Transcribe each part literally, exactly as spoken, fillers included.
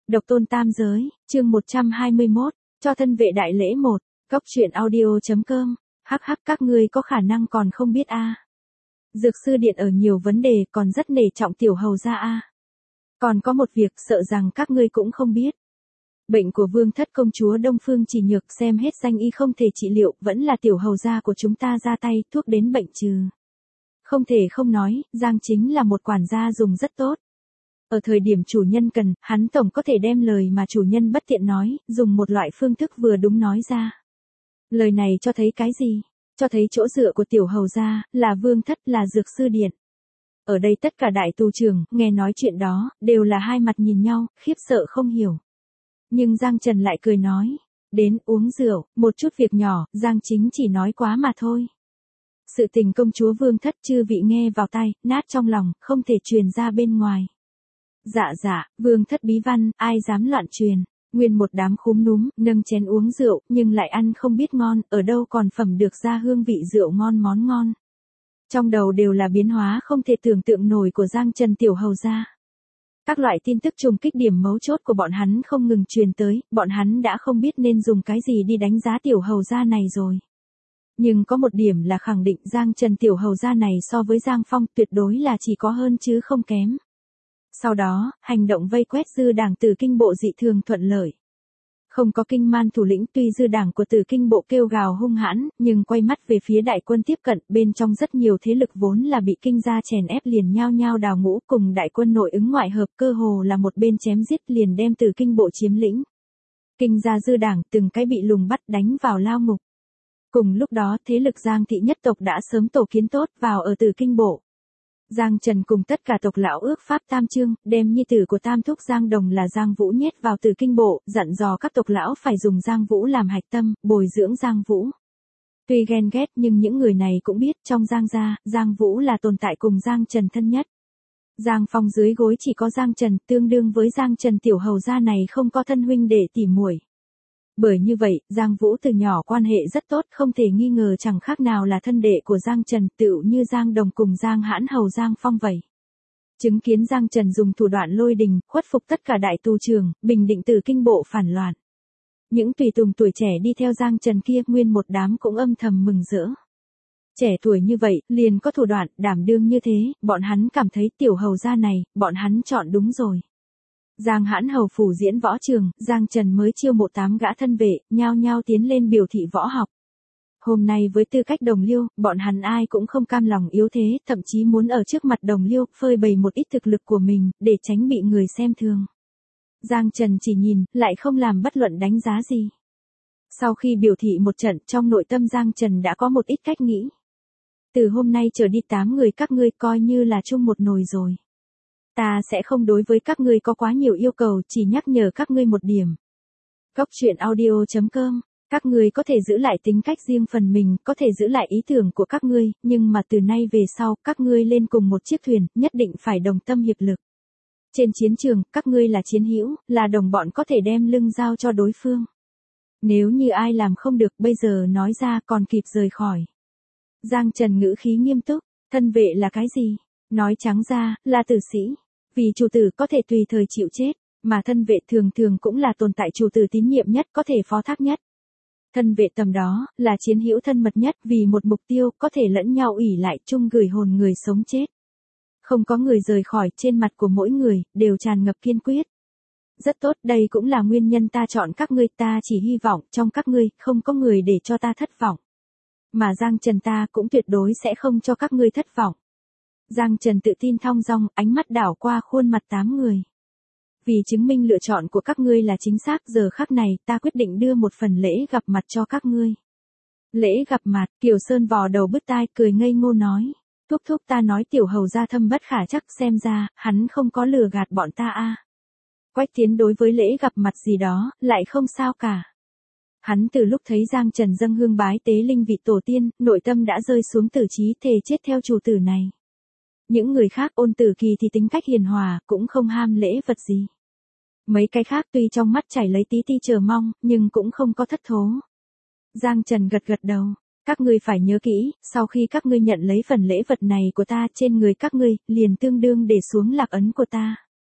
Độc tôn tam giới, chương một trăm hai mươi mốt, cho thân vệ đại lễ một, góc truyện audio.com, hắc hắc các ngươi có khả năng còn không biết a. Dược sư điện ở nhiều vấn đề còn rất nể trọng tiểu hầu gia a. Còn có một việc sợ rằng các ngươi cũng không biết. Bệnh của vương thất công chúa Đông Phương Chỉ Nhược xem hết danh y không thể trị liệu, vẫn là tiểu hầu gia của chúng ta ra tay thuốc đến bệnh trừ. Không thể không nói, Giang chính là một quản gia dùng rất tốt. Ở thời điểm chủ nhân cần, hắn tổng có thể đem lời mà chủ nhân bất tiện nói, dùng một loại phương thức vừa đúng nói ra. Lời này cho thấy cái gì? Cho thấy chỗ dựa của tiểu hầu gia, là vương thất, là dược sư điện. Ở đây tất cả đại tu trưởng, nghe nói chuyện đó, đều là hai mặt nhìn nhau, khiếp sợ không hiểu. Nhưng Giang Trần lại cười nói, đến uống rượu, một chút việc nhỏ, Giang chính chỉ nói quá mà thôi. Sự tình công chúa vương thất chư vị nghe vào tai, nát trong lòng, không thể truyền ra bên ngoài. Dạ dạ, vương thất bí văn, ai dám loạn truyền. Nguyên một đám khúm núm, nâng chén uống rượu, nhưng lại ăn không biết ngon, ở đâu còn phẩm được ra hương vị rượu ngon món ngon. Trong đầu đều là biến hóa không thể tưởng tượng nổi của Giang Trần tiểu hầu gia. Các loại tin tức trùng kích điểm mấu chốt của bọn hắn không ngừng truyền tới, bọn hắn đã không biết nên dùng cái gì đi đánh giá tiểu hầu gia này rồi. Nhưng có một điểm là khẳng định Giang Trần tiểu hầu gia này so với Giang Phong tuyệt đối là chỉ có hơn chứ không kém. Sau đó, hành động vây quét dư đảng Tử Kinh bộ dị thường thuận lợi. Không có kinh man thủ lĩnh, tuy dư đảng của Tử Kinh bộ kêu gào hung hãn, nhưng quay mắt về phía đại quân tiếp cận, bên trong rất nhiều thế lực vốn là bị kinh gia chèn ép liền nhao nhao đào ngũ, cùng đại quân nội ứng ngoại hợp, cơ hồ là một bên chém giết liền đem Tử Kinh bộ chiếm lĩnh. Kinh gia dư đảng từng cái bị lùng bắt đánh vào lao ngục. Cùng lúc đó, thế lực Giang thị nhất tộc đã sớm tổ kiến tốt vào ở Tử Kinh bộ. Giang Trần cùng tất cả tộc lão ước pháp tam chương, đem nhi tử của tam thúc Giang Đồng là Giang Vũ nhét vào Tử Kinh bộ, dặn dò các tộc lão phải dùng Giang Vũ làm hạch tâm, bồi dưỡng Giang Vũ. Tuy ghen ghét nhưng những người này cũng biết trong Giang gia, Giang Vũ là tồn tại cùng Giang Trần thân nhất. Giang Phong dưới gối chỉ có Giang Trần, tương đương với Giang Trần tiểu hầu gia này không có thân huynh đệ tỉ muội. Bởi như vậy, Giang Vũ từ nhỏ quan hệ rất tốt, không thể nghi ngờ chẳng khác nào là thân đệ của Giang Trần, tựu như Giang Đồng cùng Giang Hãn hầu Giang Phong vậy. Chứng kiến Giang Trần dùng thủ đoạn lôi đình, khuất phục tất cả đại tu trường, bình định Tử Kinh bộ phản loạn. Những tùy tùng tuổi trẻ đi theo Giang Trần kia, nguyên một đám cũng âm thầm mừng rỡ. Trẻ tuổi như vậy, liền có thủ đoạn, đảm đương như thế, bọn hắn cảm thấy tiểu hầu gia này, bọn hắn chọn đúng rồi. Giang Hãn hầu phủ diễn võ trường, Giang Trần mới chiêu mộ tám gã thân vệ, nhao nhao tiến lên biểu thị võ học. Hôm nay với tư cách đồng liêu, bọn hắn ai cũng không cam lòng yếu thế, thậm chí muốn ở trước mặt đồng liêu, phơi bày một ít thực lực của mình, để tránh bị người xem thường. Giang Trần chỉ nhìn, lại không làm bất luận đánh giá gì. Sau khi biểu thị một trận, trong nội tâm Giang Trần đã có một ít cách nghĩ. Từ hôm nay trở đi tám người các ngươi coi như là chung một nồi rồi. Ta sẽ không đối với các ngươi có quá nhiều yêu cầu, chỉ nhắc nhở các ngươi một điểm. Góc truyện audio.com, các ngươi có thể giữ lại tính cách riêng phần mình, có thể giữ lại ý tưởng của các ngươi, nhưng mà từ nay về sau, các ngươi lên cùng một chiếc thuyền, nhất định phải đồng tâm hiệp lực. Trên chiến trường, các ngươi là chiến hữu, là đồng bọn có thể đem lưng giao cho đối phương. Nếu như ai làm không được, bây giờ nói ra còn kịp rời khỏi. Giang Trần ngữ khí nghiêm túc, thân vệ là cái gì? Nói trắng ra, là tử sĩ. Vì chủ tử có thể tùy thời chịu chết, mà thân vệ thường thường cũng là tồn tại chủ tử tín nhiệm nhất, có thể phó thác nhất. Thân vệ tầm đó, là chiến hữu thân mật nhất, vì một mục tiêu, có thể lẫn nhau ỷ lại chung gửi hồn người sống chết. Không có người rời khỏi, trên mặt của mỗi người, đều tràn ngập kiên quyết. Rất tốt, đây cũng là nguyên nhân ta chọn các ngươi, ta chỉ hy vọng, trong các ngươi, không có người để cho ta thất vọng. Mà Giang Trần ta cũng tuyệt đối sẽ không cho các ngươi thất vọng. Giang Trần tự tin thong dong, ánh mắt đảo qua khuôn mặt tám người. Vì chứng minh lựa chọn của các ngươi là chính xác, giờ khắc này, ta quyết định đưa một phần lễ gặp mặt cho các ngươi. Lễ gặp mặt, Kiều Sơn vò đầu bứt tai, cười ngây ngô nói. Thúc thúc ta nói tiểu hầu gia thâm bất khả trắc, xem ra, hắn không có lừa gạt bọn ta a. Quách Tiến đối với lễ gặp mặt gì đó, lại không sao cả. Hắn từ lúc thấy Giang Trần dâng hương bái tế linh vị tổ tiên, nội tâm đã rơi xuống tử trí, thề chết theo chủ tử này. Những người khác Ôn Tử Kỳ thì tính cách hiền hòa, cũng không ham lễ vật gì. Mấy cái khác tuy trong mắt chảy lấy tí ti chờ mong, nhưng cũng không có thất thố. Giang Trần gật gật đầu, các ngươi phải nhớ kỹ, sau khi các ngươi nhận lấy phần lễ vật này của ta, trên người các ngươi, liền tương đương để xuống lạc ấn của ta.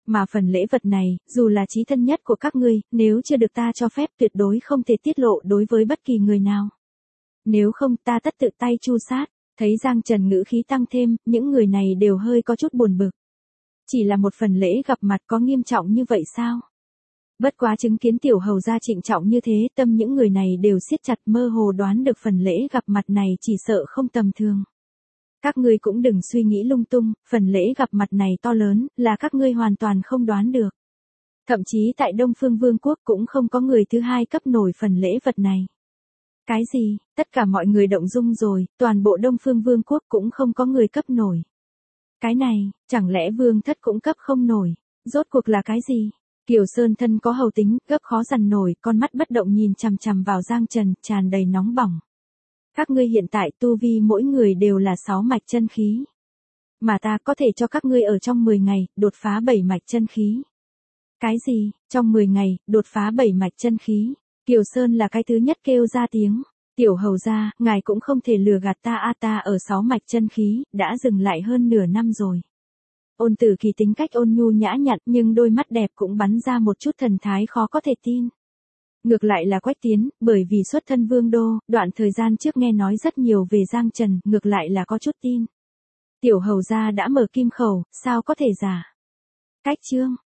Mà phần lễ vật này, dù là chí thân nhất của các ngươi, nếu chưa được ta cho phép tuyệt đối không thể tiết lộ đối với bất kỳ người nào. Nếu không ta tất tự tay chu sát. Thấy Giang Trần ngữ khí tăng thêm, những người này đều hơi có chút buồn bực. Chỉ là một phần lễ gặp mặt có nghiêm trọng như vậy sao? Bất quá chứng kiến tiểu hầu gia trịnh trọng như thế, tâm những người này đều siết chặt, mơ hồ đoán được phần lễ gặp mặt này chỉ sợ không tầm thường. Các ngươi cũng đừng suy nghĩ lung tung, phần lễ gặp mặt này to lớn, là các ngươi hoàn toàn không đoán được. Thậm chí tại Đông Phương Vương quốc cũng không có người thứ hai cấp nổi phần lễ vật này. Cái gì, tất cả mọi người động dung rồi, toàn bộ Đông Phương Vương quốc cũng không có người cấp nổi. Cái này, chẳng lẽ Vương thất cũng cấp không nổi, rốt cuộc là cái gì? Kiều Sơn thân có hầu tính, gấp khó dằn nổi, con mắt bất động nhìn chằm chằm vào Giang Trần, tràn đầy nóng bỏng. Các ngươi hiện tại tu vi mỗi người đều là sáu mạch chân khí. Mà ta có thể cho các ngươi ở trong mười ngày, đột phá bảy mạch chân khí. Cái gì, trong mười ngày, đột phá bảy mạch chân khí? Kiều Sơn là cái thứ nhất kêu ra tiếng. Tiểu hầu gia, ngài cũng không thể lừa gạt ta a ta ở sáu mạch chân khí, đã dừng lại hơn nửa năm rồi. Ôn Tử Kỳ tính cách ôn nhu nhã nhặn nhưng đôi mắt đẹp cũng bắn ra một chút thần thái khó có thể tin. Ngược lại là Quách Tiến, bởi vì xuất thân Vương đô, đoạn thời gian trước nghe nói rất nhiều về Giang Trần, ngược lại là có chút tin. Tiểu hầu gia đã mở kim khẩu, sao có thể giả? Cách chương,